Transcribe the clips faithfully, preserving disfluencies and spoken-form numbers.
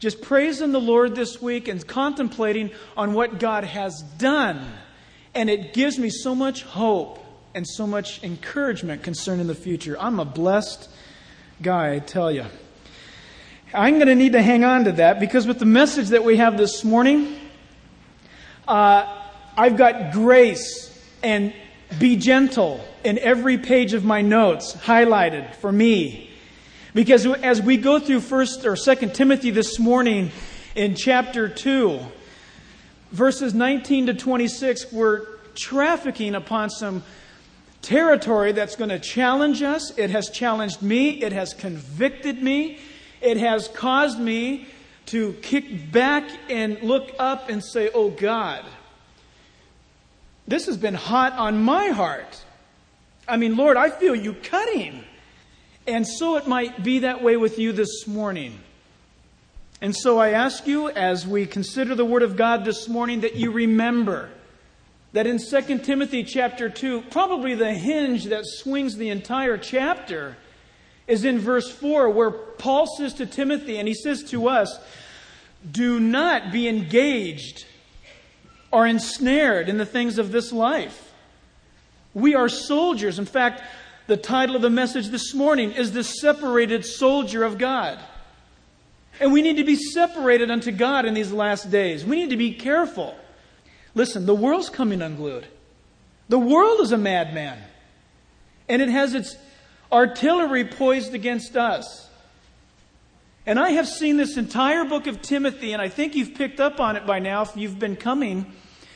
just praising the Lord this week and contemplating on what God has done. And it gives me so much hope and so much encouragement concerning the future. I'm a blessed guy, I tell you. I'm going to need to hang on to that because with the message that we have this morning, uh, I've got grace and be gentle in every page of my notes highlighted for me. Because as we go through First or Second Timothy this morning in chapter two, verses nineteen to twenty-six, we're trafficking upon some territory that's going to challenge us. It has challenged me. It has convicted me. It has caused me to kick back and look up and say, oh God, this has been hot on my heart. I mean, Lord, I feel you cutting. And so it might be that way with you this morning. And so I ask you, as we consider the Word of God this morning, that you remember that in Second Timothy chapter two, probably the hinge that swings the entire chapter is in verse four, where Paul says to Timothy, and he says to us, do not be engaged or ensnared in the things of this life. We are soldiers. In fact, the title of the message this morning is The Separated Soldier of God. And we need to be separated unto God in these last days. We need to be careful. Listen, the world's coming unglued. The world is a madman. And it has its artillery poised against us. And I have seen this entire book of Timothy, and I think you've picked up on it by now if you've been coming.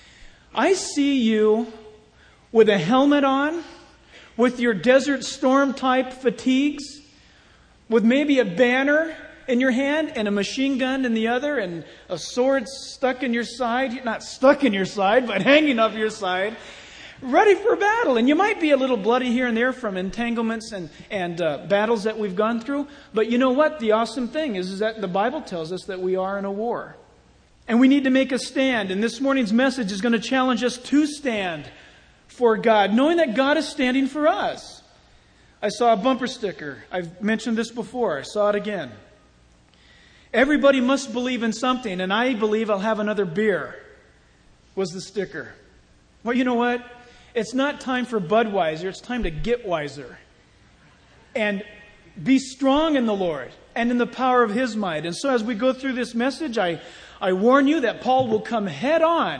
I see you with a helmet on, with your Desert Storm type fatigues, with maybe a banner in your hand and a machine gun in the other and a sword stuck in your side. Not stuck in your side, but hanging off your side. Ready for battle. And you might be a little bloody here and there from entanglements and, and uh, battles that we've gone through. But you know what? The awesome thing is, is that the Bible tells us that we are in a war. And we need to make a stand. And this morning's message is going to challenge us to stand for God, knowing that God is standing for us. I saw a bumper sticker. I've mentioned this before. I saw it again. Everybody must believe in something, and I believe I'll have another beer, was the sticker. Well, you know what? It's not time for Budweiser. It's time to get wiser. And be strong in the Lord and in the power of His might. And so as we go through this message, I, I warn you that Paul will come head on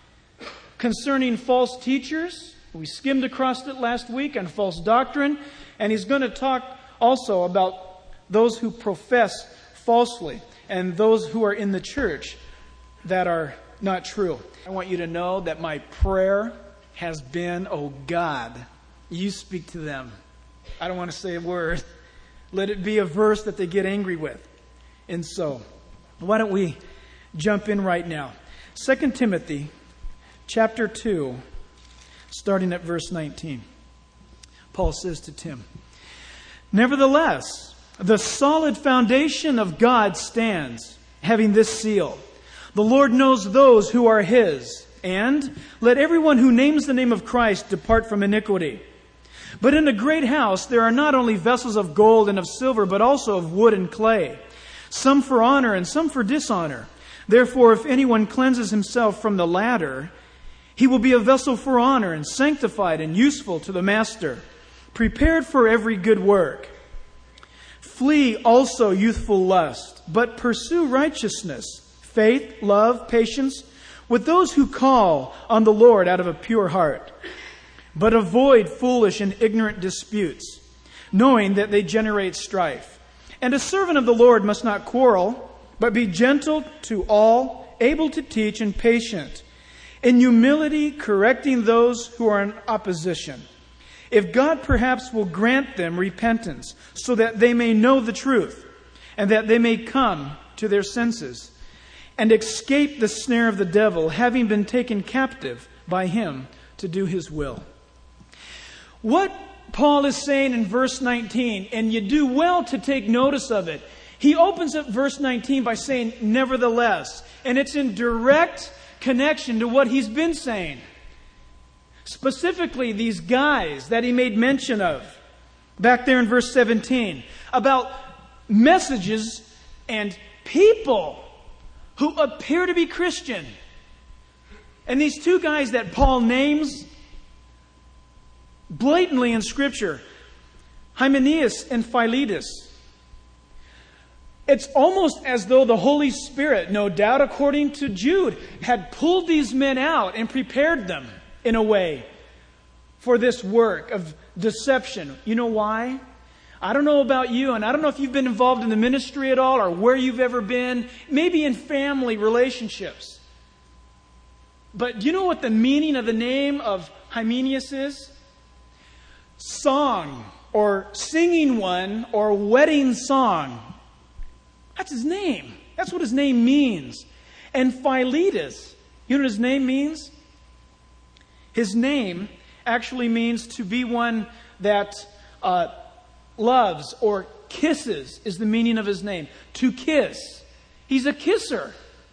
concerning false teachers. We skimmed across it last week on false doctrine. And he's going to talk also about those who profess falsely and those who are in the church that are not true. I want you to know that my prayer has been, oh God, you speak to them. I don't want to say a word. Let it be a verse that they get angry with. And so, why don't we jump in right now? Second Timothy chapter two, starting at verse nineteen. Paul says to Tim, nevertheless, the solid foundation of God stands, having this seal. The Lord knows those who are His, and let everyone who names the name of Christ depart from iniquity. But in a great house there are not only vessels of gold and of silver, but also of wood and clay, some for honor and some for dishonor. Therefore, if anyone cleanses himself from the latter, he will be a vessel for honor and sanctified and useful to the master, prepared for every good work. Flee also youthful lust, but pursue righteousness, faith, love, patience, with those who call on the Lord out of a pure heart. But avoid foolish and ignorant disputes, knowing that they generate strife. And a servant of the Lord must not quarrel, but be gentle to all, able to teach and patient, in humility correcting those who are in opposition. If God perhaps will grant them repentance, so that they may know the truth, and that they may come to their senses, and escape the snare of the devil, having been taken captive by him to do his will. What Paul is saying in verse nineteen, and you do well to take notice of it, he opens up verse nineteen by saying, nevertheless, and it's in direct connection to what he's been saying. Specifically, these guys that he made mention of back there in verse seventeen about messages and people who appear to be Christian. And these two guys that Paul names blatantly in Scripture, Hymenaeus and Philetus. It's almost as though the Holy Spirit, no doubt according to Jude, had pulled these men out and prepared them in a way for this work of deception. You know why? I don't know about you, and I don't know if you've been involved in the ministry at all or where you've ever been, maybe in family relationships. But do you know what the meaning of the name of Hymenaeus is? Song, or singing one, or wedding song. That's his name. That's what his name means. And Philetus, you know what his name means? His name actually means to be one that uh, loves or kisses is the meaning of his name. To kiss. He's a kisser.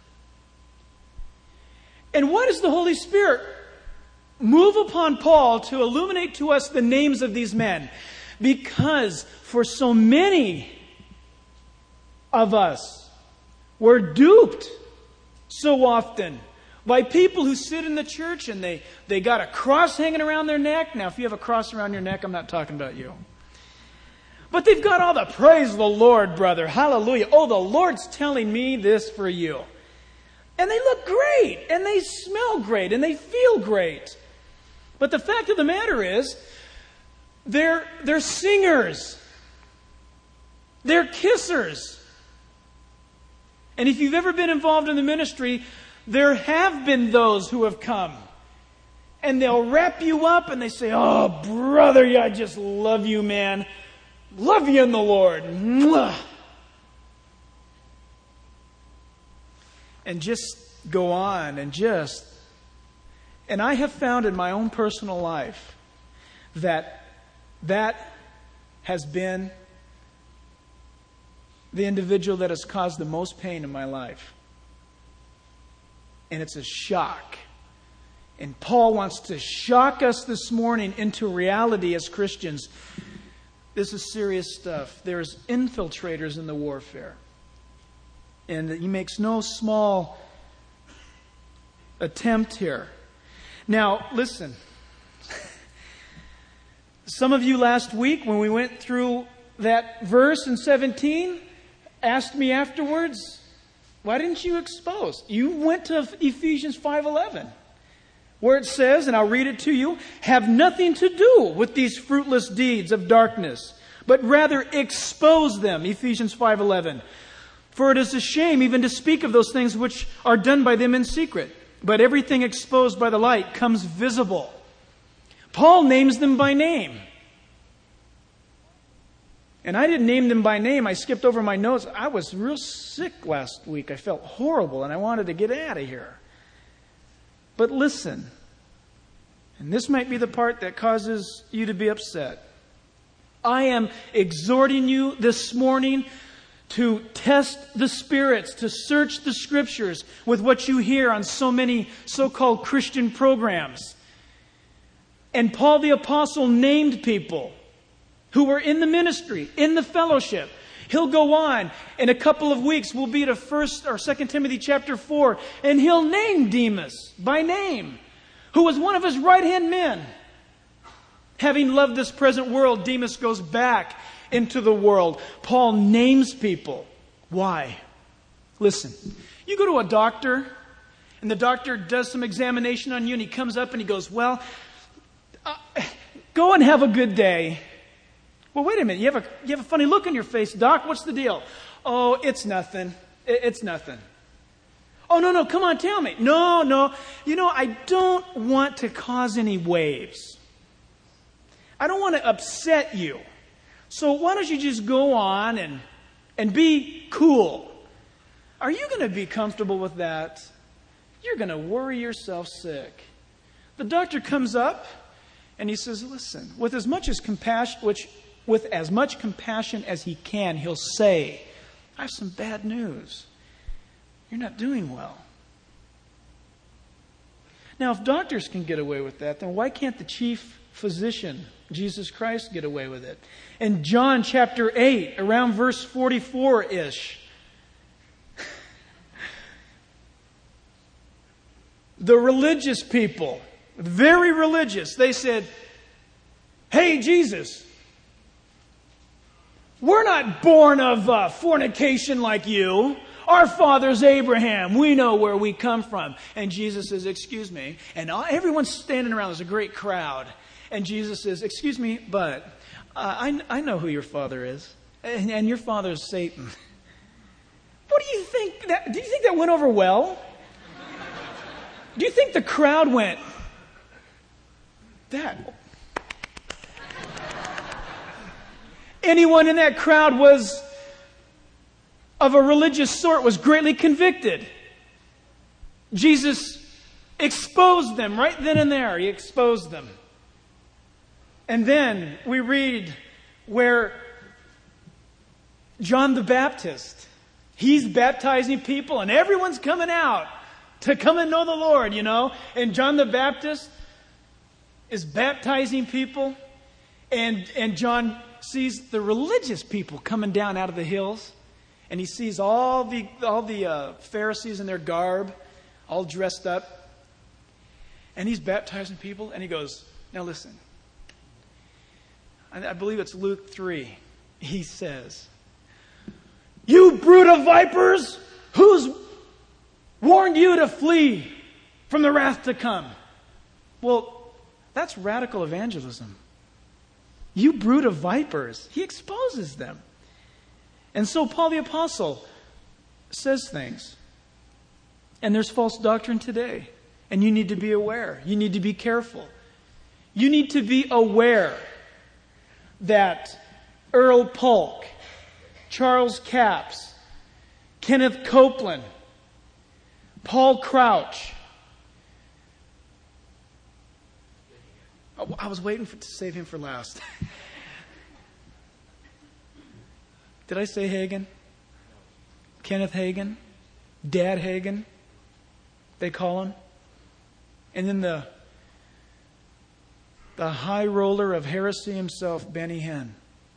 And why does the Holy Spirit move upon Paul to illuminate to us the names of these men? Because for so many of us, we're duped so often by people who sit in the church and they, they got a cross hanging around their neck. Now, if you have a cross around your neck, I'm not talking about you. But they've got all the praise the Lord, brother. Hallelujah. Oh, the Lord's telling me this for you. And they look great. And they smell great. And they feel great. But the fact of the matter is, they're, they're singers. They're kissers. And if you've ever been involved in the ministry, there have been those who have come. And they'll wrap you up and they say, oh, brother, I just love you, man. Love you in the Lord. Mwah. And just go on and just... And I have found in my own personal life that that has been the individual that has caused the most pain in my life. And it's a shock. And Paul wants to shock us this morning into reality as Christians. This is serious stuff. There's infiltrators in the warfare. And he makes no small attempt here. Now, listen. Some of you last week, when we went through that verse in seventeen, asked me afterwards, why didn't you expose? You went to Ephesians five eleven, where it says, and I'll read it to you, have nothing to do with these fruitless deeds of darkness, but rather expose them, Ephesians five eleven. For it is a shame even to speak of those things which are done by them in secret. But everything exposed by the light comes visible. Paul names them by name. And I didn't name them by name. I skipped over my notes. I was real sick last week. I felt horrible and I wanted to get out of here. But listen, and this might be the part that causes you to be upset. I am exhorting you this morning to test the spirits, to search the Scriptures with what you hear on so many so-called Christian programs. And Paul the Apostle named people who were in the ministry, in the fellowship. He'll go on. In a couple of weeks, we'll be to First or Second Timothy chapter four, and he'll name Demas by name, who was one of his right-hand men. Having loved this present world, Demas goes back into the world. Paul names people. Why? Listen, you go to a doctor, and the doctor does some examination on you, and he comes up and he goes, well, uh, go and have a good day. Well, wait a minute. You have a you have a funny look on your face, Doc. What's the deal? Oh, it's nothing. It's nothing. Oh, no, no. Come on, tell me. No, no. You know, I don't want to cause any waves. I don't want to upset you. So why don't you just go on and and be cool? Are you going to be comfortable with that? You're going to worry yourself sick. The doctor comes up and he says, listen, with as much as compassion, which with as much compassion as he can, he'll say, I have some bad news. You're not doing well. Now, if doctors can get away with that, then why can't the chief physician, Jesus Christ, get away with it? In John chapter eight, around verse forty-four-ish, The religious people, very religious, they said, "Hey, Jesus, we're not born of uh, fornication like you. Our father's Abraham. We know where we come from." And Jesus says, "Excuse me." And everyone's standing around. There's a great crowd. And Jesus says, "Excuse me, but uh, I, I know who your father is. And, and your father is Satan." What do you think? That, do you think that went over well? Do you think the crowd went, "That"? Anyone in that crowd was of a religious sort was greatly convicted. Jesus exposed them right then and there. He exposed them. And then we read where John the Baptist, he's baptizing people and everyone's coming out to come and know the Lord, you know. And John the Baptist is baptizing people. And, and John sees the religious people coming down out of the hills. And he sees all the, all the uh, Pharisees in their garb, all dressed up. And he's baptizing people. And he goes, "Now listen. I, I believe it's Luke three. He says, 'You brood of vipers, who's warned you to flee from the wrath to come?'" Well, that's radical evangelism. You brood of vipers. He exposes them. And so Paul the Apostle says things. And there's false doctrine today. And you need to be aware. You need to be careful. You need to be aware that Earl Polk, Charles Capps, Kenneth Copeland, Paul Crouch. I was waiting for, to save him for last. Did I say Hagin? Kenneth Hagin? Dad Hagin? They call him. And then the, the high roller of heresy himself, Benny Hinn.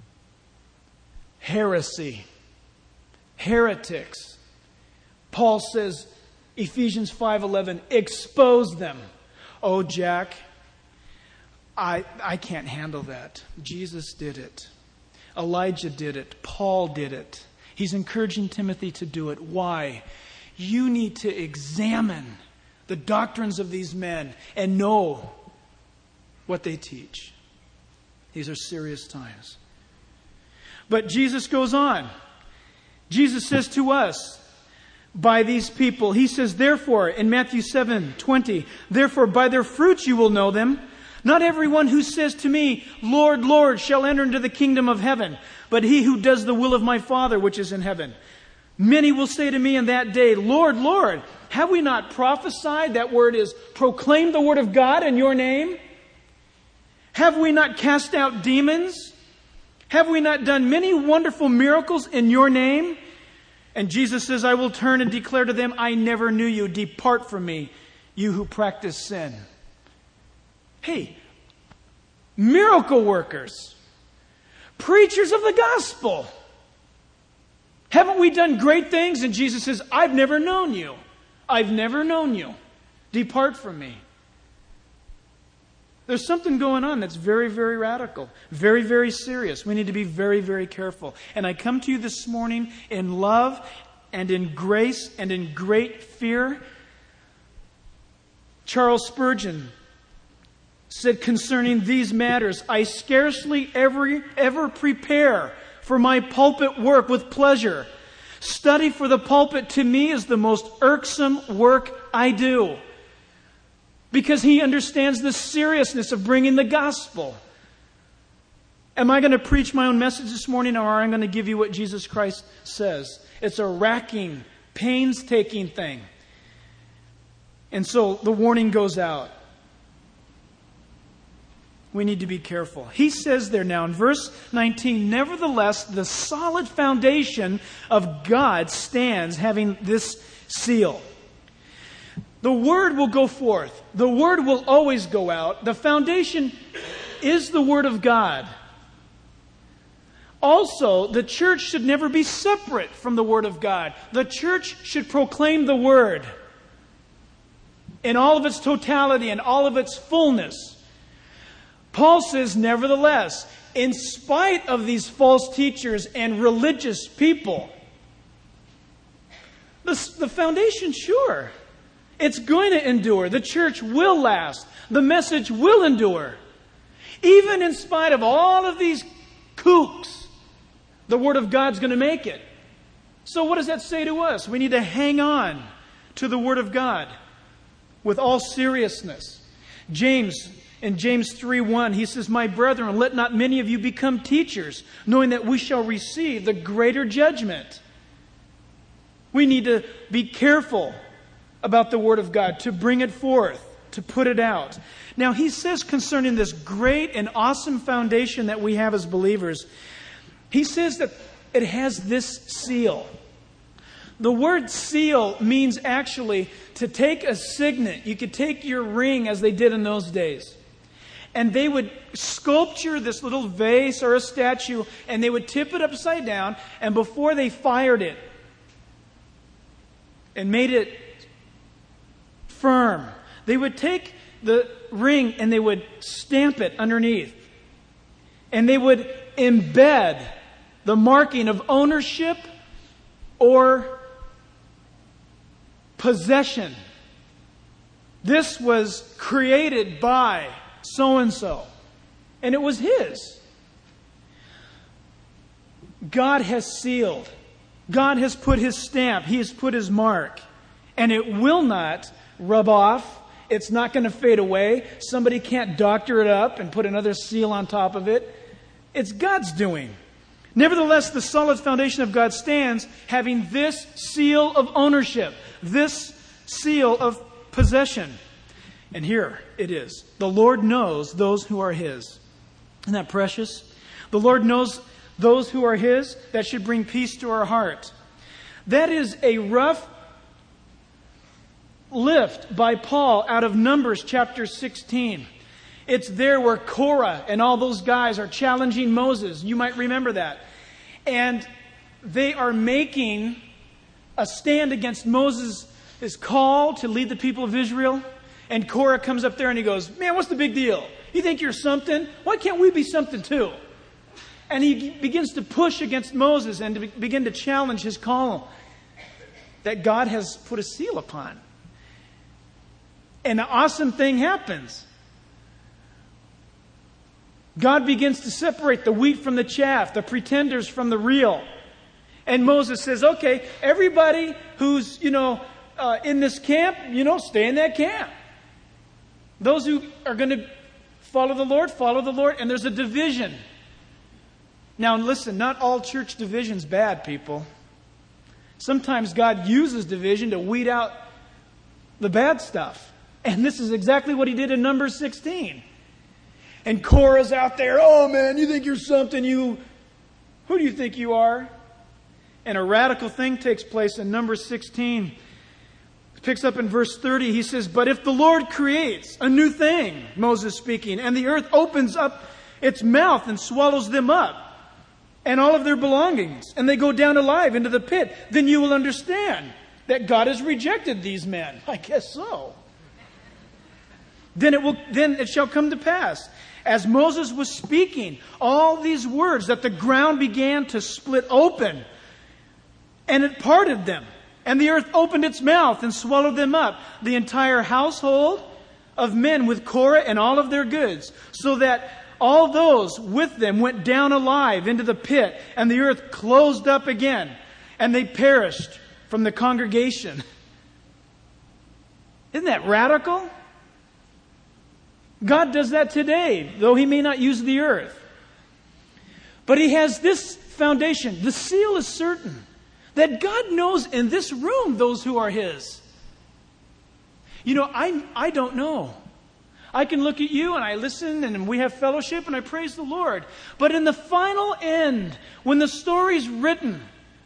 Heresy. Heretics. Paul says, Ephesians five eleven, expose them. Oh, Jack, I, I can't handle that. Jesus did it. Elijah did it. Paul did it. He's encouraging Timothy to do it. Why? You need to examine the doctrines of these men and know what they teach. These are serious times. But Jesus goes on. Jesus says to us, by these people, He says, therefore, in Matthew seven twenty, therefore by their fruits you will know them. Not everyone who says to me, Lord, Lord, shall enter into the kingdom of heaven, but he who does the will of my Father which is in heaven. Many will say to me in that day, Lord, Lord, have we not prophesied? That word is proclaimed the word of God in your name? Have we not cast out demons? Have we not done many wonderful miracles in your name? And Jesus says, I will turn and declare to them, I never knew you. Depart from me, you who practice sin. Hey, miracle workers, preachers of the gospel. Haven't we done great things? And Jesus says, I've never known you. I've never known you. Depart from me. There's something going on that's very, very radical, very, very serious. We need to be very, very careful. And I come to you this morning in love and in grace and in great fear. Charles Spurgeon said concerning these matters, I scarcely ever, ever prepare for my pulpit work with pleasure. Study for the pulpit to me is the most irksome work I do. Because he understands the seriousness of bringing the gospel. Am I going to preach my own message this morning, or am I going to give you what Jesus Christ says? It's a racking, painstaking thing. And so the warning goes out. We need to be careful. He says there now in verse nineteen, nevertheless, the solid foundation of God stands, having this seal. The word will go forth. The word will always go out. The foundation is the word of God. Also, the church should never be separate from the word of God. The church should proclaim the word. in all of its totality and all of its fullness. Paul says, nevertheless, in spite of these false teachers and religious people, the, the foundation, sure, it's going to endure. The church will last. The message will endure. Even in spite of all of these kooks, the Word of God's going to make it. So what does that say to us? We need to hang on to the Word of God with all seriousness. James, in James three one, he says, "My brethren, let not many of you become teachers, knowing that we shall receive the greater judgment." We need to be careful about the Word of God, to bring it forth, to put it out. Now, he says concerning this great and awesome foundation that we have as believers, he says that it has this seal. The word seal means actually to take a signet. You could take your ring as they did in those days. And they would sculpture this little vase or a statue, and they would tip it upside down, and before they fired it and made it firm, they would take the ring and they would stamp it underneath. And they would embed the marking of ownership or possession. This was created by so-and-so. And it was his. God has sealed. God has put His stamp. He has put His mark. And it will not rub off. It's not going to fade away. Somebody can't doctor it up and put another seal on top of it. It's God's doing. Nevertheless, the solid foundation of God stands, having this seal of ownership, this seal of possession. And here it is. The Lord knows those who are His. Isn't that precious? The Lord knows those who are His. That should bring peace to our heart. That is a rough lift by Paul out of Numbers chapter sixteen. It's there where Korah and all those guys are challenging Moses. You might remember that. And they are making a stand against Moses' call to lead the people of Israel. And Korah comes up there and he goes, "Man, what's the big deal? You think you're something? Why can't we be something too?" And he begins to push against Moses and to begin to challenge his call that God has put a seal upon. And an awesome thing happens. God begins to separate the wheat from the chaff, the pretenders from the real. And Moses says, okay, everybody who's, you know, uh, in this camp, you know, stay in that camp. Those who are going to follow the Lord, follow the Lord. And there's a division. Now, listen, not all church division's bad, people. Sometimes God uses division to weed out the bad stuff. And this is exactly what He did in Numbers sixteen. And Korah's out there, "Oh man, you think you're something, you... Who do you think you are?" And a radical thing takes place in Numbers sixteen. It picks up in verse thirty. He says, "But if the Lord creates a new thing," Moses speaking, "and the earth opens up its mouth and swallows them up, and all of their belongings, and they go down alive into the pit, then you will understand that God has rejected these men." I guess so. Then it will, then it shall come to pass, as Moses was speaking all these words, that the ground began to split open, and it parted them, and the earth opened its mouth and swallowed them up, the entire household of men with Korah and all of their goods, so that all those with them went down alive into the pit, and the earth closed up again, and they perished from the congregation. Isn't that radical? God does that today, though He may not use the earth. But He has this foundation. The seal is certain that God knows in this room those who are His. You know, I, I don't know. I can look at you and I listen and we have fellowship and I praise the Lord. But in the final end, when the story's written,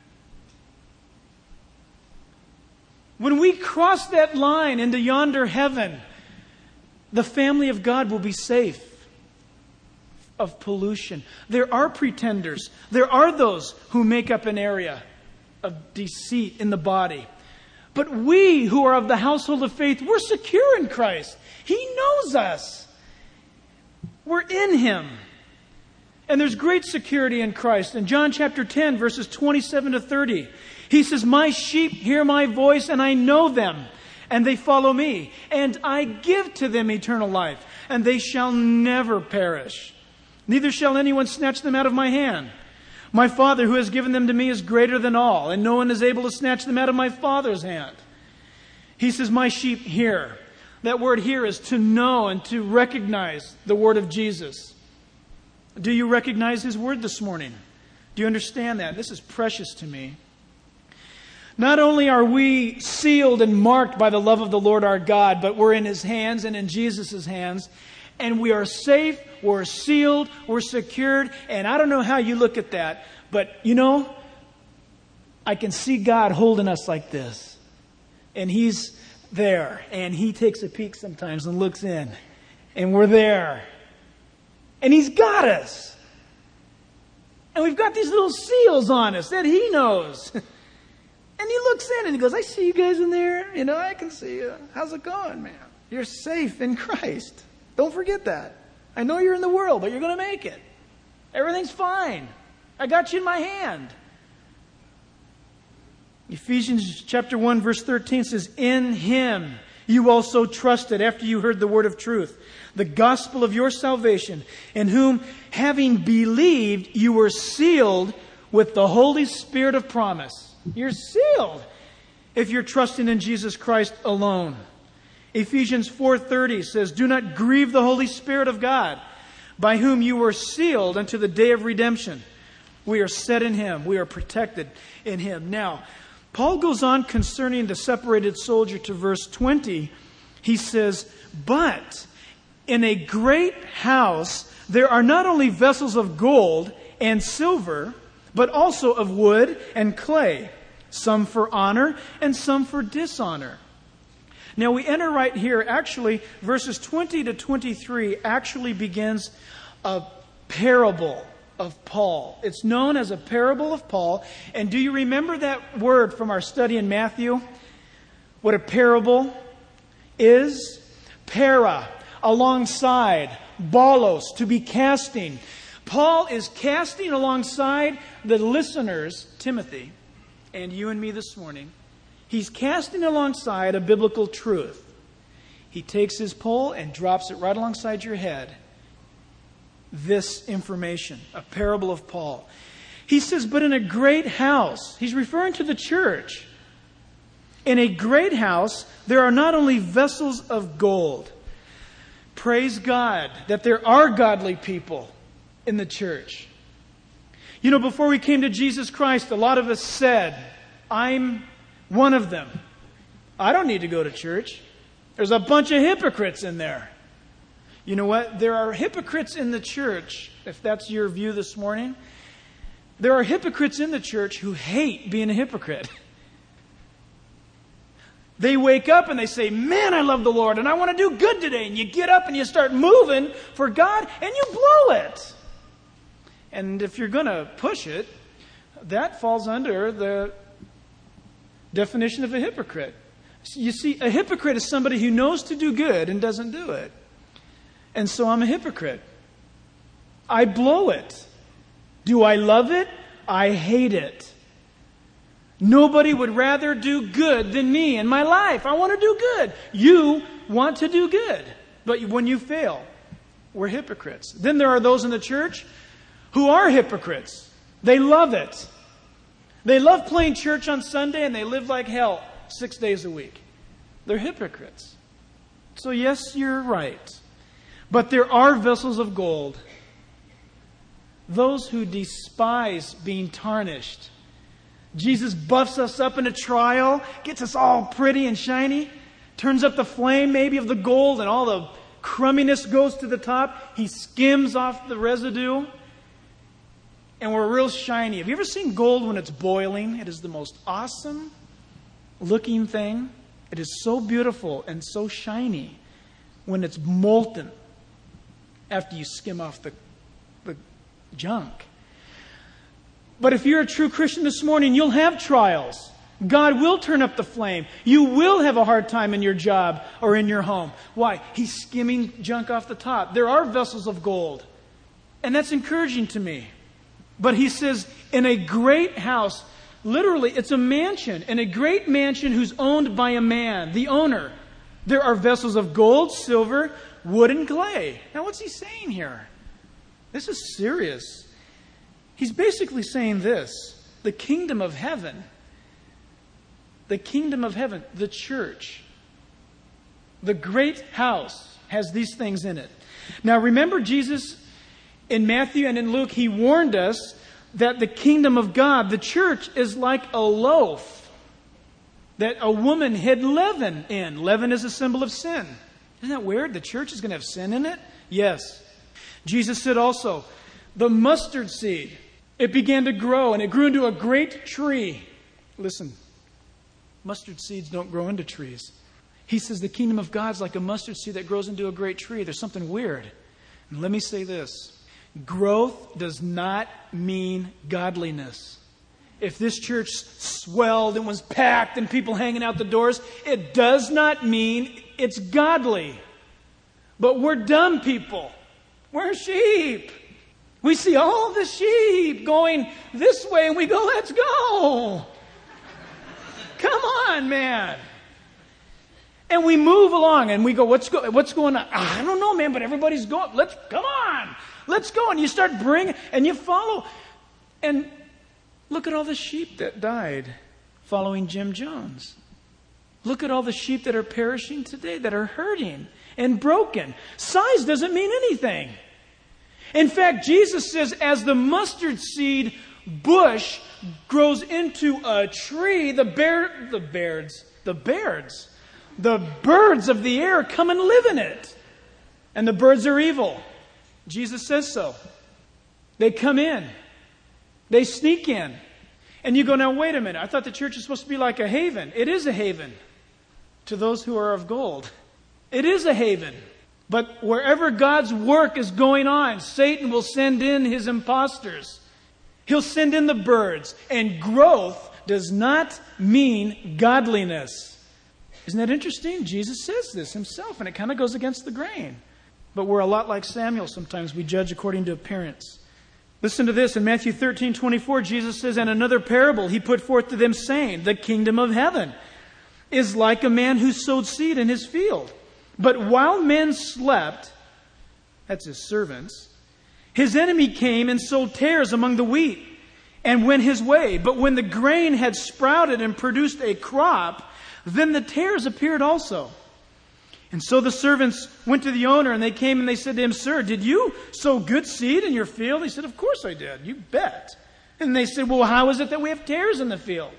when we cross that line into yonder heaven, the family of God will be safe of pollution. There are pretenders. There are those who make up an area of deceit in the body. But we who are of the household of faith, we're secure in Christ. He knows us. We're in Him. And there's great security in Christ. In John chapter ten, verses twenty-seven to thirty, He says, "My sheep hear my voice, and I know them, and they follow me. And I give to them eternal life, and they shall never perish. Neither shall anyone snatch them out of my hand. My Father who has given them to me is greater than all, and no one is able to snatch them out of my Father's hand." He says, "My sheep hear." That word "hear" is to know and to recognize the word of Jesus. Do you recognize His word this morning? Do you understand that? This is precious to me. Not only are we sealed and marked by the love of the Lord our God, but we're in His hands and in Jesus' hands. And we are safe, we're sealed, we're secured. And I don't know how you look at that, but you know, I can see God holding us like this. And He's there. And He takes a peek sometimes and looks in. And we're there. And He's got us. And we've got these little seals on us that He knows. And He looks in and He goes, "I see you guys in there. You know, I can see you. How's it going, man? You're safe in Christ. Don't forget that. I know you're in the world, but you're going to make it. Everything's fine. I got you in my hand." Ephesians chapter one, verse thirteen says, "In Him you also trusted after you heard the word of truth, the gospel of your salvation, in whom, having believed, you were sealed with the Holy Spirit of promise." You're sealed if you're trusting in Jesus Christ alone. Ephesians four thirty says, "Do not grieve the Holy Spirit of God, by whom you were sealed unto the day of redemption." We are set in Him. We are protected in Him. Now, Paul goes on concerning the separated soldier to verse twenty. He says, "But in a great house there are not only vessels of gold and silver, but also of wood and clay, some for honor and some for dishonor." Now we enter right here, actually, verses twenty to twenty-three actually begins a parable of Paul. It's known as a parable of Paul. And do you remember that word from our study in Matthew? What a parable is? Para, alongside. Balos, to be casting. Paul is casting alongside the listeners, Timothy, and you and me this morning. He's casting alongside a biblical truth. He takes his pole and drops it right alongside your head. This information, a parable of Paul. He says, "But in a great house," he's referring to the church. "In a great house, there are not only vessels of gold." Praise God that there are godly people in the church. You know, before we came to Jesus Christ, a lot of us said, "I'm one of them. I don't need to go to church. There's a bunch of hypocrites in there." You know what? There are hypocrites in the church, if that's your view this morning. There are hypocrites in the church who hate being a hypocrite. They wake up and they say, "Man, I love the Lord and I want to do good today." And you get up and you start moving for God and you blow it. And if you're going to push it, that falls under the definition of a hypocrite. You see, a hypocrite is somebody who knows to do good and doesn't do it. And so I'm a hypocrite. I blow it. Do I love it? I hate it. Nobody would rather do good than me in my life. I want to do good. You want to do good. But when you fail, we're hypocrites. Then there are those in the church who are hypocrites. They love it. They love playing church on Sunday and they live like hell six days a week. They're hypocrites. So yes, you're right. But there are vessels of gold. Those who despise being tarnished. Jesus buffs us up in a trial, gets us all pretty and shiny, turns up the flame maybe of the gold and all the crumminess goes to the top. He skims off the residue and we're real shiny. Have you ever seen gold when it's boiling? It is the most awesome looking thing. It is so beautiful and so shiny when it's molten after you skim off the, the junk. But if you're a true Christian this morning, you'll have trials. God will turn up the flame. You will have a hard time in your job or in your home. Why? He's skimming junk off the top. There are vessels of gold. And that's encouraging to me. But he says, in a great house, literally, it's a mansion. In a great mansion who's owned by a man, the owner, there are vessels of gold, silver, wood, and clay. Now, what's he saying here? This is serious. He's basically saying this. The kingdom of heaven, the kingdom of heaven, the church, the great house has these things in it. Now, remember Jesus in Matthew and in Luke, he warned us that the kingdom of God, the church, is like a loaf that a woman hid leaven in. Leaven is a symbol of sin. Isn't that weird? The church is going to have sin in it? Yes. Jesus said also, the mustard seed, it began to grow and it grew into a great tree. Listen, mustard seeds don't grow into trees. He says the kingdom of God's like a mustard seed that grows into a great tree. There's something weird. And let me say this. Growth does not mean godliness. If this church swelled and was packed and people hanging out the doors, it does not mean it's godly. But we're dumb people. We're sheep. We see all the sheep going this way and we go, let's go. Come on, man. And we move along and we go, what's, go- what's going on? I don't know, man, but everybody's going. Let's, come on. Let's go. And you start bringing, and you follow. And look at all the sheep that died following Jim Jones. Look at all the sheep that are perishing today, that are hurting and broken. Size doesn't mean anything. In fact, Jesus says, as the mustard seed bush grows into a tree, the bear, the bears, the bears, the birds of the air come and live in it. And the birds are evil. Jesus says so. They come in. They sneak in. And you go, now wait a minute. I thought the church is supposed to be like a haven. It is a haven to those who are of gold. It is a haven. But wherever God's work is going on, Satan will send in his imposters. He'll send in the birds. And growth does not mean godliness. Isn't that interesting? Jesus says this himself, and it kind of goes against the grain. But we're a lot like Samuel sometimes. We judge according to appearance. Listen to this. In Matthew thirteen twenty-four, Jesus says, and another parable he put forth to them, saying, the kingdom of heaven is like a man who sowed seed in his field. But while men slept, that's his servants, his enemy came and sowed tares among the wheat and went his way. But when the grain had sprouted and produced a crop, then the tares appeared also. And so the servants went to the owner, and they came and they said to him, sir, did you sow good seed in your field? He said, of course I did. You bet. And they said, well, how is it that we have tares in the field?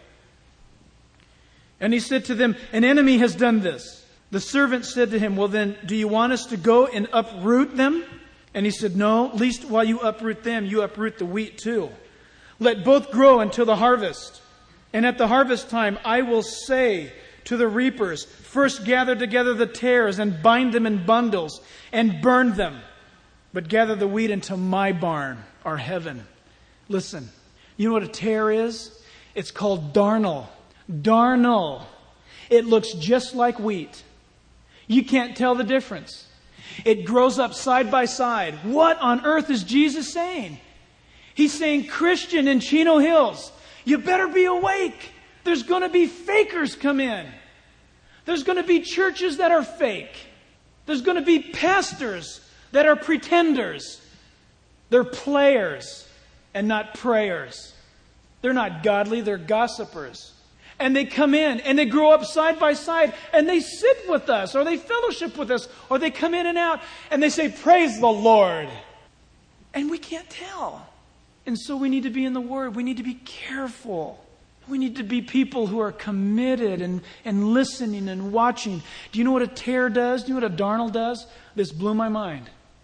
And he said to them, an enemy has done this. The servant said to him, well, then, do you want us to go and uproot them? And he said, no, least while you uproot them, you uproot the wheat too. Let both grow until the harvest. And at the harvest time, I will say to the reapers, first gather together the tares and bind them in bundles and burn them. But gather the wheat into my barn, or heaven. Listen, you know what a tare is? It's called darnel. Darnel. It looks just like wheat. You can't tell the difference. It grows up side by side. What on earth is Jesus saying? He's saying, Christian in Chino Hills, you better be awake. There's going to be fakers come in. There's going to be churches that are fake. There's going to be pastors that are pretenders. They're players and not prayers. They're not godly, they're gossipers. And they come in and they grow up side by side and they sit with us or they fellowship with us or they come in and out and they say, praise the Lord. And we can't tell. And so we need to be in the Word. We need to be careful. We need to be people who are committed and, and listening and watching. Do you know what a tare does? Do you know what a darnel does? This blew my mind.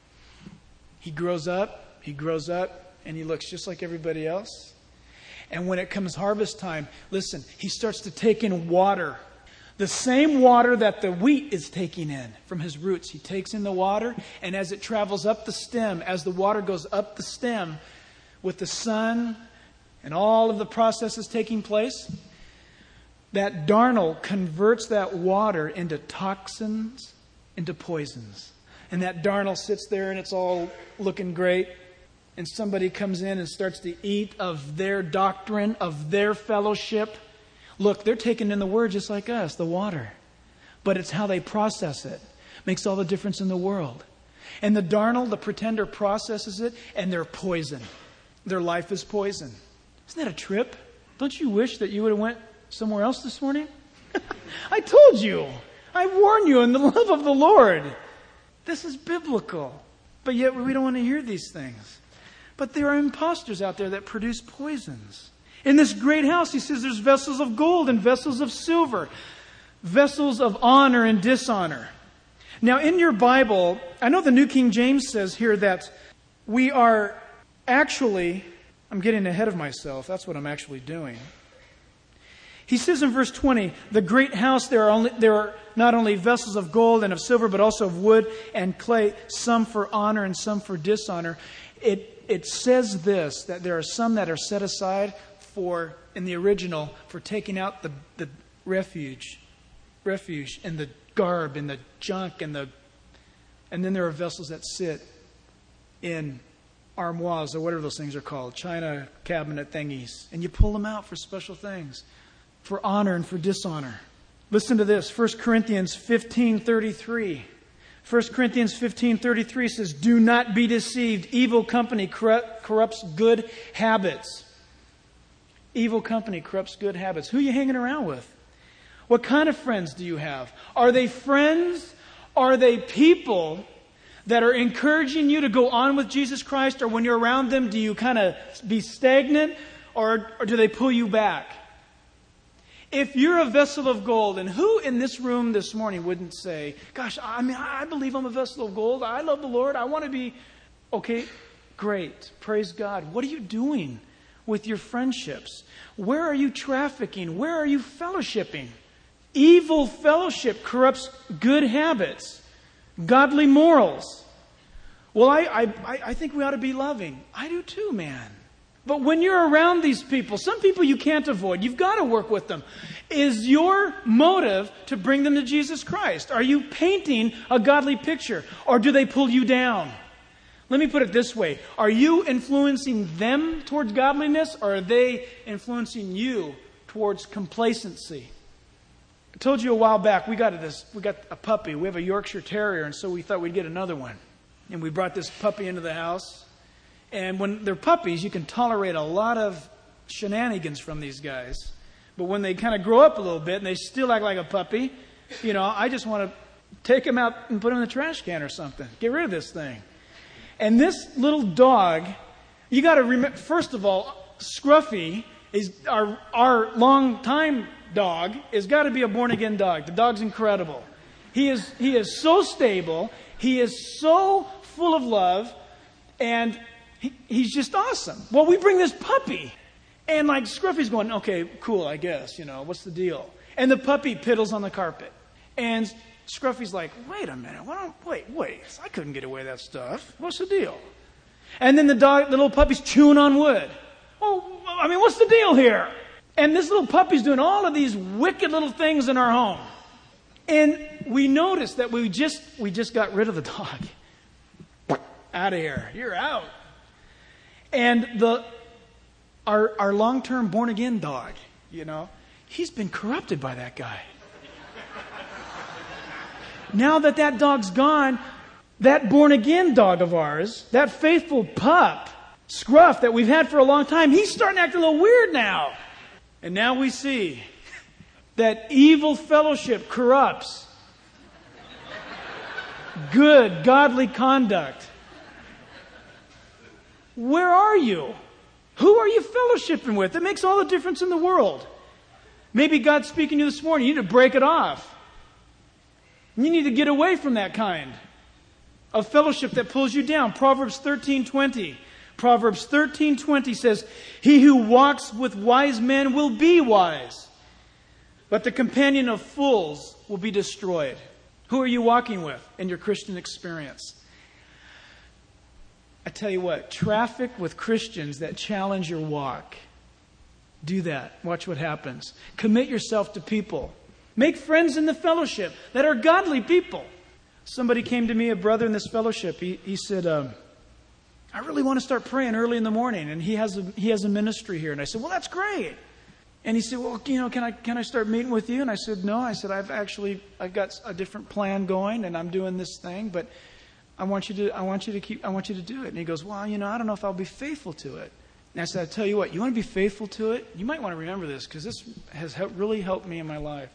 He grows up, he grows up, and he looks just like everybody else. And when it comes harvest time, listen, he starts to take in water. The same water that the wheat is taking in from his roots. He takes in the water, and as it travels up the stem, as the water goes up the stem, with the sun and all of the processes taking place, that darnel converts that water into toxins, into poisons. And that darnel sits there and it's all looking great. And somebody comes in and starts to eat of their doctrine, of their fellowship. Look, they're taking in the word just like us, the water. But it's how they process it. Makes all the difference in the world. And the darnel, the pretender, processes it and they're poison. Their life is poison. Isn't that a trip? Don't you wish that you would have went somewhere else this morning? I told you. I warn you in the love of the Lord. This is biblical. But yet we don't want to hear these things. But there are imposters out there that produce poisons. In this great house, he says there's vessels of gold and vessels of silver. Vessels of honor and dishonor. Now in your Bible, I know the New King James says here that we are actually, I'm getting ahead of myself. That's what I'm actually doing. He says in verse twenty, the great house, there are only, there are not only vessels of gold and of silver, but also of wood and clay, some for honor and some for dishonor. It, it says this, that there are some that are set aside for, in the original, for taking out the, the refuge, refuge and the garb and the junk and the, and then there are vessels that sit in armoires or whatever those things are called, china cabinet thingies, and you pull them out for special things, for honor and for dishonor. Listen to this, First Corinthians fifteen thirty-three. First Corinthians fifteen thirty-three says, do not be deceived. Evil company corrupt, corrupts good habits. Evil company corrupts good habits. Who are you hanging around with? What kind of friends do you have? Are they friends? Are they people that are encouraging you to go on with Jesus Christ? Or when you're around them, do you kind of be stagnant? Or, or do they pull you back? If you're a vessel of gold, and who in this room this morning wouldn't say, gosh, I mean, I believe I'm a vessel of gold. I love the Lord. I want to be, okay, great. Praise God. What are you doing with your friendships? Where are you trafficking? Where are you fellowshipping? Evil fellowship corrupts good habits, godly morals. Well, I, I, I think we ought to be loving. I do too, man. But when you're around these people, some people you can't avoid. You've got to work with them. Is your motive to bring them to Jesus Christ? Are you painting a godly picture? Or do they pull you down? Let me put it this way. Are you influencing them towards godliness? Or are they influencing you towards complacency? I told you a while back, we got this. We got a puppy. We have a Yorkshire Terrier, and so we thought we'd get another one. And we brought this puppy into the house. And when they're puppies, you can tolerate a lot of shenanigans from these guys. But when they kind of grow up a little bit and they still act like a puppy, you know, I just want to take them out and put them in the trash can or something. Get rid of this thing. And this little dog, you got to remember, first of all, Scruffy is our our long time dog has got to be a born again dog. The dog's incredible. He is he is so stable. He is so full of love, and he, he's just awesome. Well, we bring this puppy, and like Scruffy's going, okay, cool, I guess, you know, what's the deal? And the puppy piddles on the carpet, and Scruffy's like, wait a minute, why don't, wait, wait, I couldn't get away with that stuff. What's the deal? And then the dog, the little puppy's chewing on wood. Oh, I mean, what's the deal here? And this little puppy's doing all of these wicked little things in our home. And we noticed that we just we just got rid of the dog. Out of here. You're out. And the our our long-term born-again dog, you know, he's been corrupted by that guy. Now that that dog's gone, that born-again dog of ours, that faithful pup, Scruff, that we've had for a long time, he's starting to act a little weird now. And now we see that evil fellowship corrupts good, godly conduct. Where are you? Who are you fellowshipping with? It makes all the difference in the world. Maybe God's speaking to you this morning. You need to break it off. You need to get away from that kind of fellowship that pulls you down. Proverbs thirteen twenty. Proverbs thirteen twenty says, he who walks with wise men will be wise, but the companion of fools will be destroyed. Who are you walking with in your Christian experience? I tell you what, traffic with Christians that challenge your walk. Do that. Watch what happens. Commit yourself to people. Make friends in the fellowship that are godly people. Somebody came to me, a brother in this fellowship. He, he said, um, I really want to start praying early in the morning. And he has a, he has a ministry here. And I said, well, that's great. And he said, well, you know, can I can I start meeting with you? And I said, no. I said, I've actually I've got a different plan going, and I'm doing this thing, but I want you to I want you to keep I want you to do it. And he goes, well, you know, I don't know if I'll be faithful to it. And I said, I tell you what, you want to be faithful to it? You might want to remember this, because this has helped, really helped me in my life.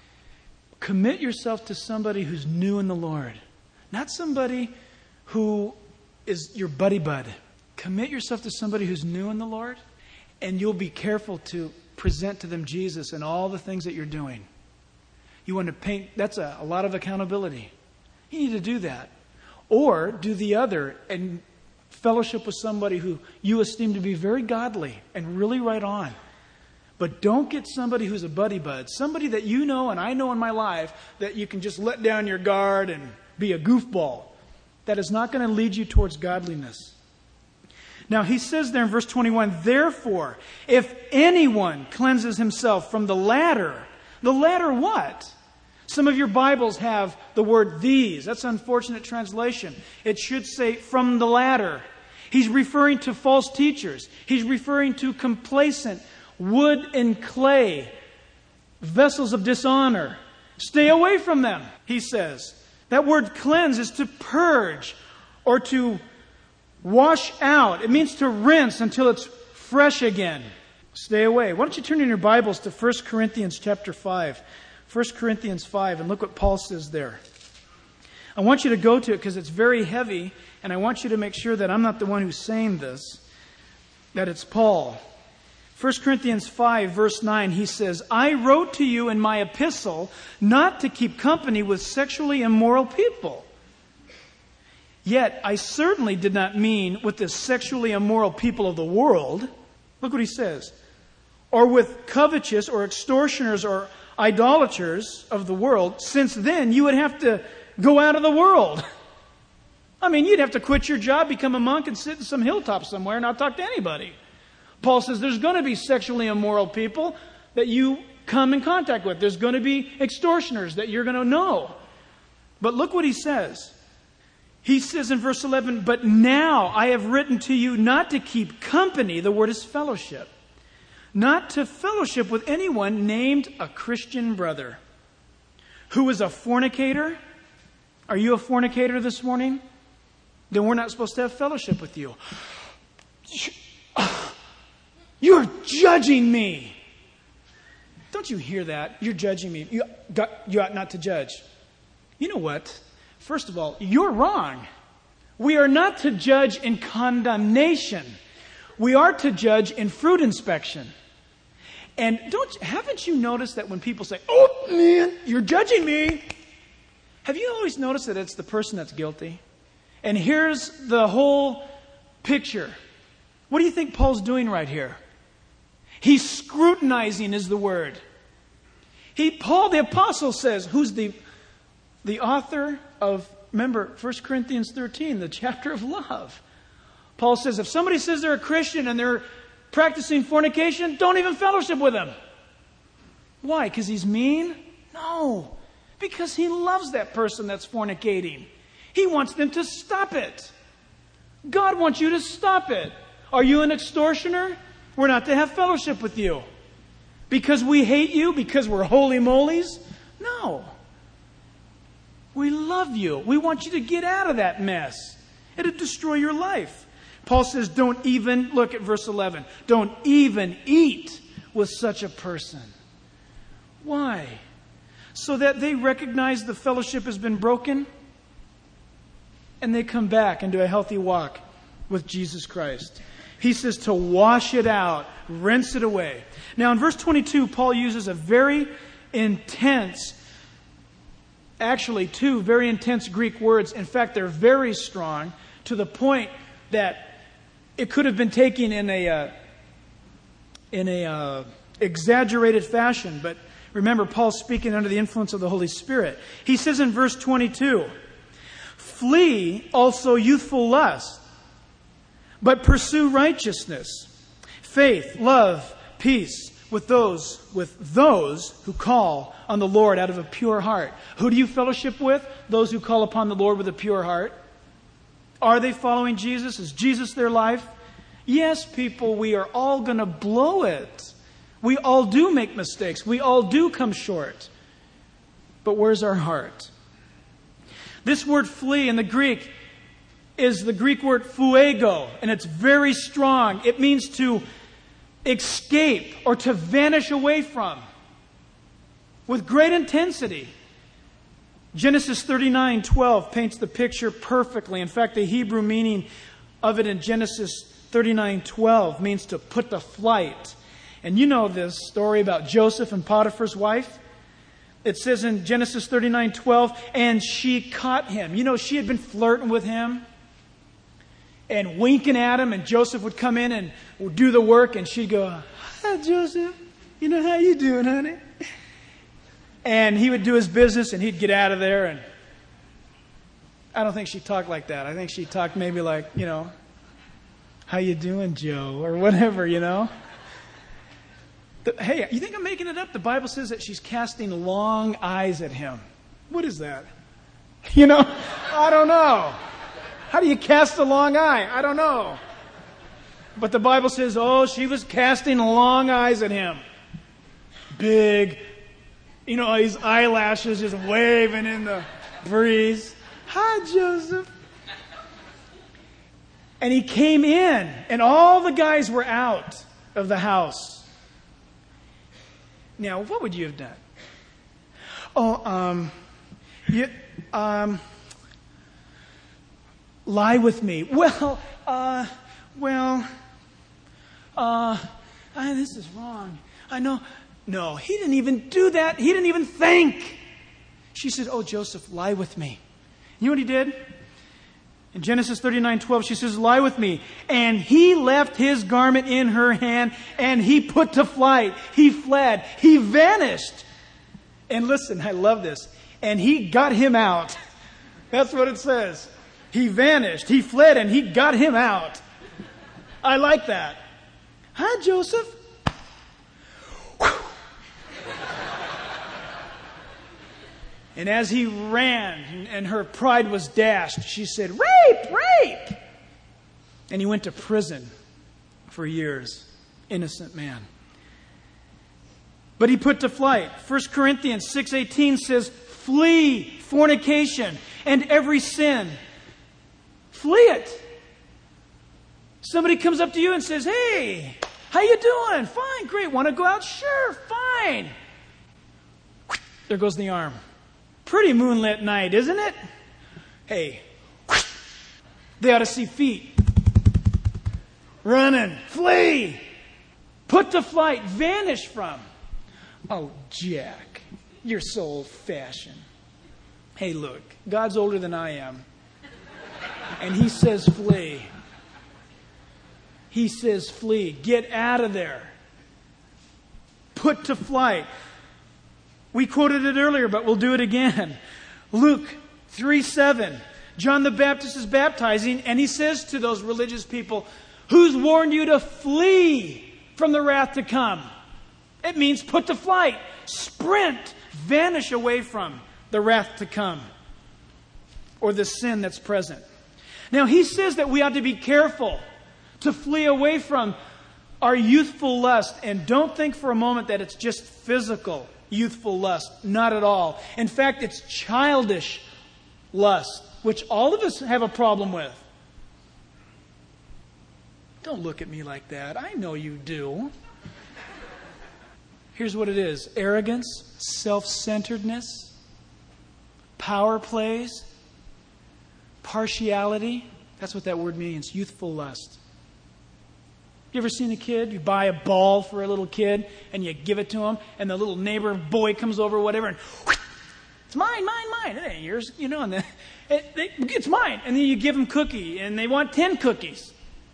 Commit yourself to somebody who's new in the Lord, not somebody who is your buddy bud. Commit yourself to somebody who's new in the Lord, and you'll be careful to present to them Jesus and all the things that you're doing. You want to paint, that's a, a lot of accountability. You need to do that. Or do the other and fellowship with somebody who you esteem to be very godly and really right on. But don't get somebody who's a buddy bud. Somebody that you know and I know in my life that you can just let down your guard and be a goofball. That is not going to lead you towards godliness. Now, he says there in verse twenty-one, therefore, if anyone cleanses himself from the latter, the latter what? Some of your Bibles have the word these. That's an unfortunate translation. It should say from the latter. He's referring to false teachers. He's referring to complacent wood and clay, vessels of dishonor. Stay away from them, he says. That word cleanse is to purge or to wash out. It means to rinse until it's fresh again. Stay away. Why don't you turn in your Bibles to First Corinthians chapter five. First Corinthians five, and look what Paul says there. I want you to go to it because it's very heavy, and I want you to make sure that I'm not the one who's saying this, that it's Paul. First Corinthians five, verse nine, he says, I wrote to you in my epistle not to keep company with sexually immoral people. Yet, I certainly did not mean with the sexually immoral people of the world. Look what he says. Or with covetous or extortioners or idolaters of the world, since then you would have to go out of the world. I mean, you'd have to quit your job, become a monk, and sit in some hilltop somewhere and not talk to anybody. Paul says there's going to be sexually immoral people that you come in contact with. There's going to be extortioners that you're going to know. But look what he says. He says in verse eleven, but now I have written to you not to keep company, the word is fellowship, not to fellowship with anyone named a Christian brother who is a fornicator. Are you a fornicator this morning? Then we're not supposed to have fellowship with you. You're judging me. Don't you hear that? You're judging me. You, you ought not to judge. You know what? First of all, you're wrong. We are not to judge in condemnation. We are to judge in fruit inspection. And don't haven't you noticed that when people say, oh, man, you're judging me? Have you always noticed that it's the person that's guilty? And here's the whole picture. What do you think Paul's doing right here? He's scrutinizing is the word. He, Paul the apostle says, who's the, the author of, remember, First Corinthians thirteen, the chapter of love. Paul says, if somebody says they're a Christian and they're practicing fornication, don't even fellowship with them. Why? Because he's mean? No. Because he loves that person that's fornicating. He wants them to stop it. God wants you to stop it. Are you an extortioner? We're not to have fellowship with you. Because we hate you? Because we're holy molies? No. We love you. We want you to get out of that mess. It'll destroy your life. Paul says, don't even, look at verse eleven, don't even eat with such a person. Why? So that they recognize the fellowship has been broken and they come back into a healthy walk with Jesus Christ. He says to wash it out, rinse it away. Now in verse twenty-two, Paul uses a very intense, actually two very intense Greek words. In fact, they're very strong to the point that it could have been taken in a uh, in a uh, exaggerated fashion. But remember, Paul's speaking under the influence of the Holy Spirit. He says in verse twenty-two, flee also youthful lust, but pursue righteousness, faith, love, peace with those with those who call on the Lord out of a pure heart. Who do you fellowship with? Those who call upon the Lord with a pure heart. Are they following Jesus? Is Jesus their life? Yes, people, we are all going to blow it. We all do make mistakes. We all do come short. But where's our heart? This word flee in the Greek is the Greek word fuego, and it's very strong. It means to escape or to vanish away from with great intensity. Genesis thirty-nine twelve paints the picture perfectly. In fact, the Hebrew meaning of it in Genesis thirty-nine twelve means to put to flight. And you know this story about Joseph and Potiphar's wife. It says in Genesis thirty-nine twelve, and she caught him. You know, she had been flirting with him and winking at him, and Joseph would come in and would do the work, and she'd go, "Hi, Joseph. You know, how you doing, honey?" And he would do his business, and he'd get out of there. And I don't think she talked like that. I think she talked maybe like, you know, "How you doing, Joe?" or whatever, you know. The, hey, you think I'm making it up? The Bible says that she's casting long eyes at him. What is that? You know, I don't know. How do you cast a long eye? I don't know. But the Bible says, oh, she was casting long eyes at him. Big, you know, his eyelashes just waving in the breeze. "Hi, Joseph." And he came in, and all the guys were out of the house. Now, what would you have done? Oh, um, you, um, lie with me. Well, uh, well, uh, I, this is wrong. I know. No, he didn't even do that. He didn't even think. She said, "Oh, Joseph, lie with me." You know what he did? In Genesis thirty-nine twelve, she says, "Lie with me." And he left his garment in her hand, and he put to flight. He fled. He vanished. And listen, I love this. And he got him out. That's what it says. He vanished. He fled, and he got him out. I like that. "Hi, Joseph." And as he ran and her pride was dashed, she said, "Rape, rape." And he went to prison for years. Innocent man. But he put to flight. First Corinthians six eighteen says, "Flee fornication and every sin." Flee it. Somebody comes up to you and says, "Hey, how you doing?" "Fine, great. Want to go out?" "Sure, fine." There goes the arm. Pretty moonlit night, isn't it? Hey, they ought to see feet. Running, flee, put to flight, vanish from. "Oh, Jack, you're so old-fashioned." Hey, look, God's older than I am. And he says flee. He says flee. Get out of there. Put to flight. We quoted it earlier, but we'll do it again. Luke three seven. John the Baptist is baptizing, and he says to those religious people, "Who's warned you to flee from the wrath to come?" It means put to flight, sprint, vanish away from the wrath to come, or the sin that's present. Now, he says that we ought to be careful to flee away from our youthful lust, and don't think for a moment that it's just physical youthful lust. Not at all. In fact, it's childish lust, which all of us have a problem with. Don't look at me like that. I know you do. Here's what it is. Arrogance, self-centeredness, power plays, partiality. That's what that word means, youthful lust. You ever seen a kid? You buy a ball for a little kid and you give it to him, and the little neighbor boy comes over or whatever, and whoosh, it's mine, mine, mine. It ain't yours, you know. And then it, it, it's mine. And then you give them cookie, and they want ten cookies.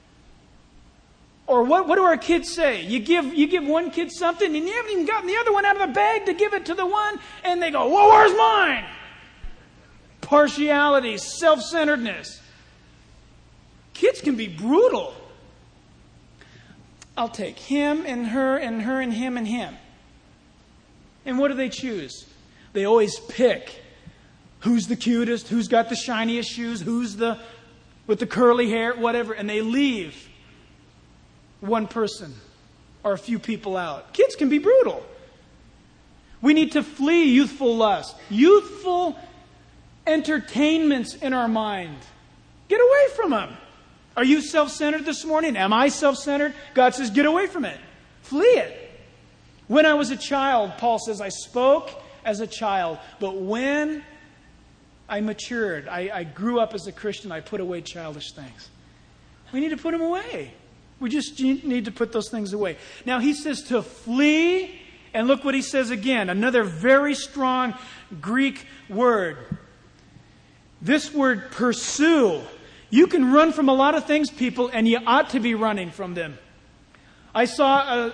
Or what? What do our kids say? You give you give one kid something, and you haven't even gotten the other one out of the bag to give it to the one, and they go, "Well, where's mine?" Partiality, self-centeredness. Kids can be brutal. I'll take him and her and her and him and him. And what do they choose? They always pick who's the cutest, who's got the shiniest shoes, who's the with the curly hair, whatever. And they leave one person or a few people out. Kids can be brutal. We need to flee youthful lust, youthful entertainments in our mind. Get away from them. Are you self-centered this morning? Am I self-centered? God says, get away from it. Flee it. When I was a child, Paul says, I spoke as a child, but when I matured, I, I grew up as a Christian, I put away childish things. We need to put them away. We just need to put those things away. Now, he says to flee, and look what he says again. Another very strong Greek word. This word pursue. You can run from a lot of things, people, and you ought to be running from them. I saw a,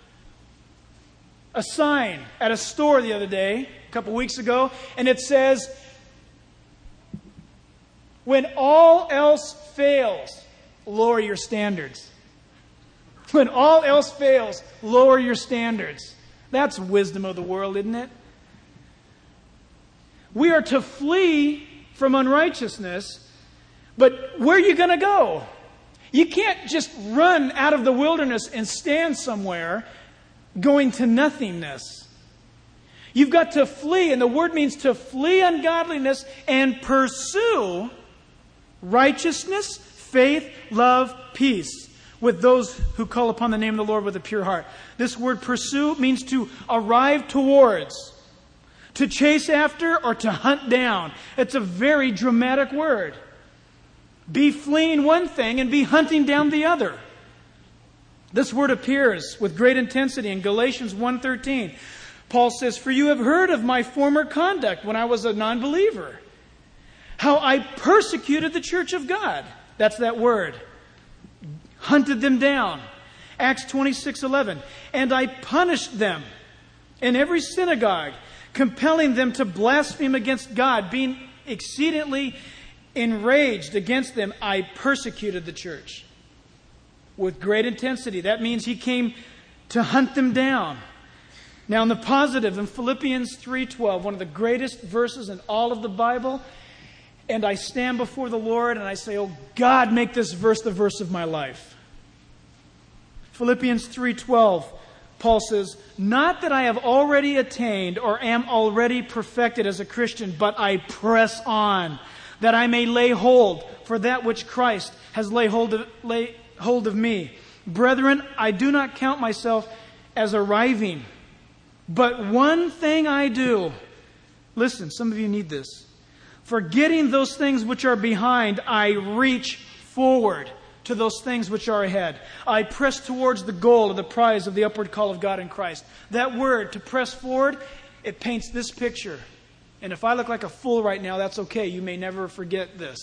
a sign at a store the other day, a couple weeks ago, and it says, when all else fails, lower your standards. When all else fails, lower your standards. That's wisdom of the world, isn't it? We are to flee from unrighteousness, but where are you going to go? You can't just run out of the wilderness and stand somewhere going to nothingness. You've got to flee, and the word means to flee ungodliness and pursue righteousness, faith, love, peace with those who call upon the name of the Lord with a pure heart. This word pursue means to arrive towards, to chase after, or to hunt down. It's a very dramatic word. Be fleeing one thing and be hunting down the other. This word appears with great intensity in Galatians one thirteen. Paul says, for you have heard of my former conduct when I was a non-believer, how I persecuted the church of God. That's that word. Hunted them down. Acts twenty-six eleven. And I punished them in every synagogue, compelling them to blaspheme against God. Being exceedingly enraged against them, I persecuted the church with great intensity. That means he came to hunt them down. Now, in the positive, in Philippians three twelve, one of the greatest verses in all of the Bible, and I stand before the Lord and I say, oh God, make this verse the verse of my life. Philippians three twelve, Paul says, not that I have already attained or am already perfected as a Christian, but I press on, that I may lay hold for that which Christ has laid hold of, lay hold of me. Brethren, I do not count myself as arriving, but one thing I do. Listen, some of you need this. Forgetting those things which are behind, I reach forward to those things which are ahead. I press towards the goal of the prize of the upward call of God in Christ. That word, to press forward, it paints this picture. And if I look like a fool right now, that's okay. You may never forget this.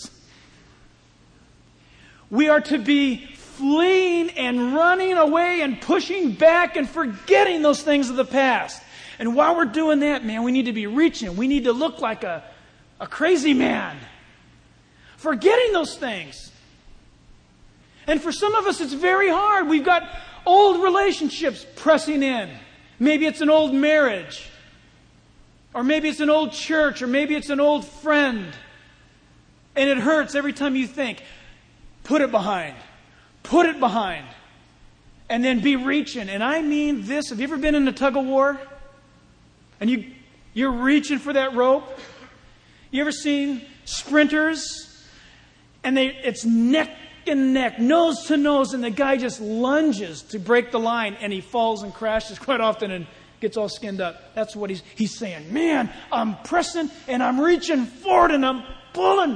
We are to be fleeing and running away and pushing back and forgetting those things of the past. And while we're doing that, man, we need to be reaching. We need to look like a, a crazy man. Forgetting those things. And for some of us, it's very hard. We've got old relationships pressing in. Maybe it's an old marriage. Or maybe it's an old church. Or maybe it's an old friend. And it hurts every time you think, put it behind. Put it behind. And then be reaching. And I mean this. Have you ever been in a tug of war? And you, you're reaching for that rope? You ever seen sprinters? And they it's neck and neck, nose to nose, and the guy just lunges to break the line, and he falls and crashes quite often and gets all skinned up. That's what he's he's saying. Man, I'm pressing and I'm reaching forward and I'm pulling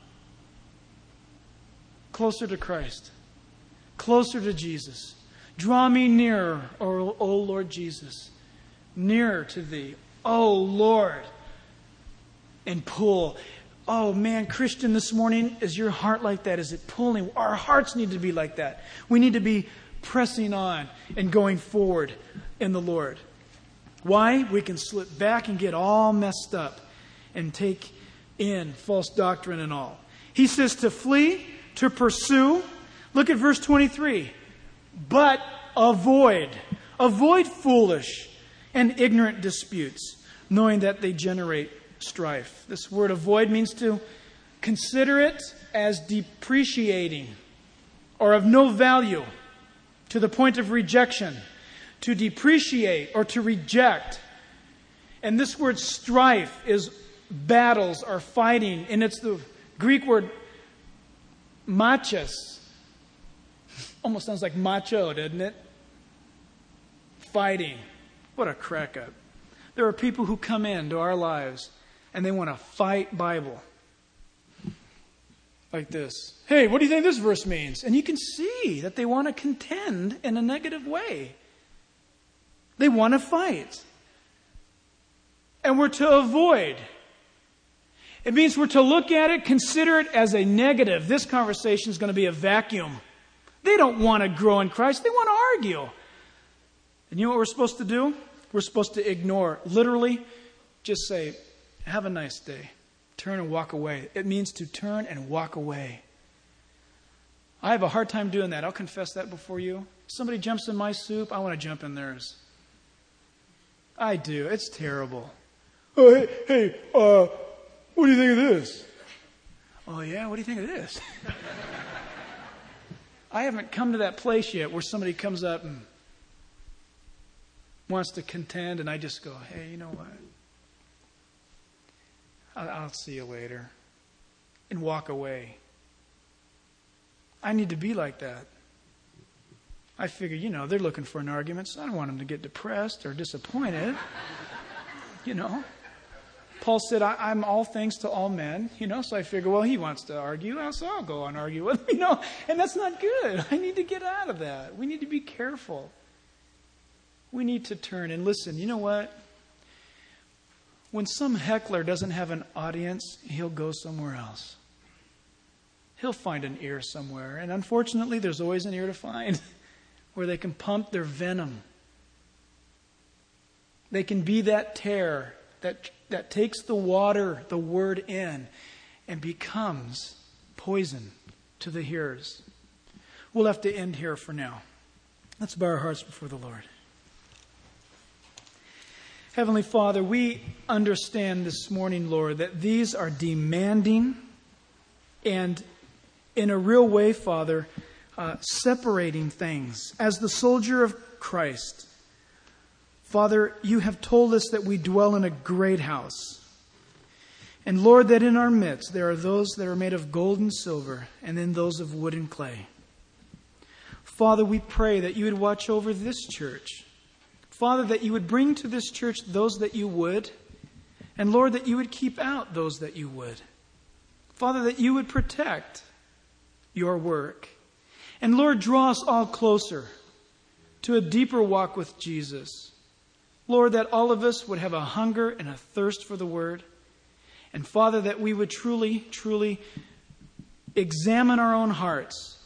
closer to Christ, closer to Jesus. Draw me nearer, O, o Lord Jesus, nearer to thee, O Lord, and pull. Oh man, Christian, this morning, is your heart like that? Is it pulling? Our hearts need to be like that. We need to be pressing on and going forward in the Lord. Why? We can slip back and get all messed up and take in false doctrine and all. He says to flee, to pursue. Look at verse twenty-three. But avoid. Avoid foolish and ignorant disputes, knowing that they generate strife. This word avoid means to consider it as depreciating or of no value to the point of rejection. To depreciate or to reject. And this word strife is battles or fighting. And it's the Greek word machos. Almost sounds like macho, doesn't it? Fighting. What a crack up. There are people who come into our lives and they want to fight Bible. Like this. Hey, what do you think this verse means? And you can see that they want to contend in a negative way. They want to fight. And we're to avoid. It means we're to look at it, consider it as a negative. This conversation is going to be a vacuum. They don't want to grow in Christ. They want to argue. And you know what we're supposed to do? We're supposed to ignore. Literally, just say, have a nice day. Turn and walk away. It means to turn and walk away. I have a hard time doing that. I'll confess that before you. Somebody jumps in my soup, I want to jump in theirs. I do. It's terrible. Oh, hey, hey uh, what do you think of this? Oh, yeah? What do you think of this? I haven't come to that place yet where somebody comes up and wants to contend, and I just go, hey, you know what? I'll, I'll see you later. And walk away. I need to be like that. I figure, you know, they're looking for an argument, so I don't want them to get depressed or disappointed. You know. Paul said, I, I'm all things to all men. You know, so I figure, well, he wants to argue, so I'll go and argue with him. You know, and that's not good. I need to get out of that. We need to be careful. We need to turn and listen. You know what? When some heckler doesn't have an audience, he'll go somewhere else. He'll find an ear somewhere. And unfortunately, there's always an ear to find. Where they can pump their venom. They can be that tear that, that takes the water, the word in, and becomes poison to the hearers. We'll have to end here for now. Let's bow our hearts before the Lord. Heavenly Father, we understand this morning, Lord, that these are demanding and in a real way, Father, Uh, separating things. As the soldier of Christ, Father, you have told us that we dwell in a great house. And Lord, that in our midst there are those that are made of gold and silver, and then those of wood and clay. Father, we pray that you would watch over this church. Father, that you would bring to this church those that you would. And Lord, that you would keep out those that you would. Father, that you would protect your work. And Lord, draw us all closer to a deeper walk with Jesus. Lord, that all of us would have a hunger and a thirst for the Word. And Father, that we would truly, truly examine our own hearts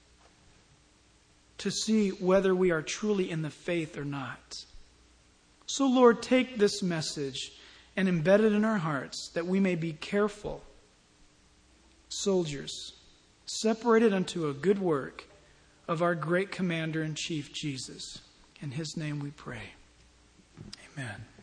to see whether we are truly in the faith or not. So Lord, take this message and embed it in our hearts that we may be careful soldiers, separated unto a good work of our great Commander-in-Chief, Jesus. In His name we pray. Amen.